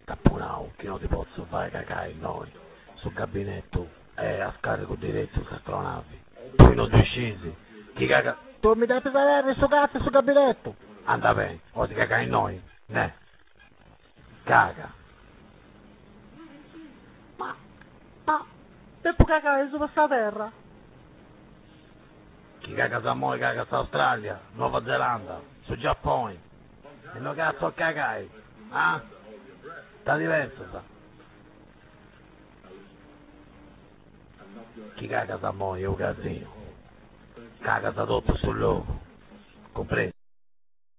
Tappunau, che non ti posso fare cacare noi, sul gabinetto, a scarico diretto su astronavi. Poi non due scesi, chi caga... Tu mi devi vedere su cazzo sul gabinetto! Anda bene, o ti caga in noi, ne? Caga. Ma, devo cagare su questa terra? Chi caga sa noi caga su Australia, Nuova Zelanda, su Giappone. E noi cazzo a cagare, ah? Sta diverso, sa. Chi caga sa noi è un casino. Caga sa tutto sul loro, compreso.